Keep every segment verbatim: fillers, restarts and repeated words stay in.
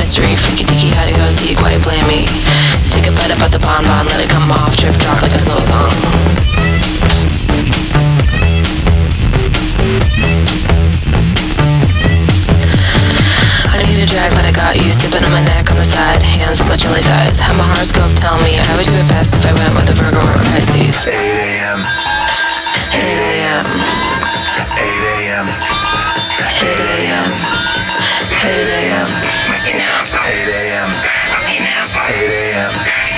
mystery. Freaky deaky, how to go see, quite blame me. Take a bite up at the bonbon, let it come off, drip drop like a slow song. I need a drag, but I got you. Sipping on my neck on the side, hands on my jelly thighs. Have my horoscope tell me I would do it best if I went with a Virgo or a Pisces. eight a.m. eight a.m. eight a.m. eight a.m. eight a.m. eight a.m. eight a.m.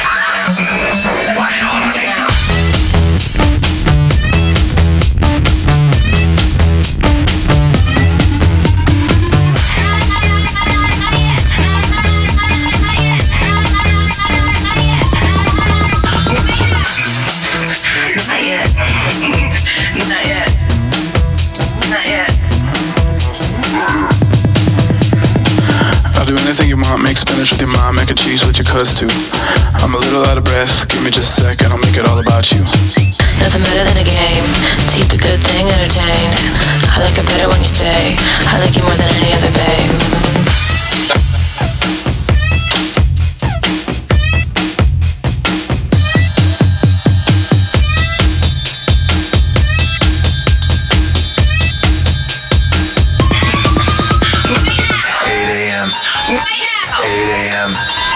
Not yet. Not yet. Not yet. I'll do anything you want, make spinach with your mom, mac and cheese with your cuz too. I'm a little out of breath, give me just a second, I'll make it all about you. Nothing better than a game. Keep a good thing entertained. I like it better when you stay. I like you more than any other babe. eight a.m. eight a.m.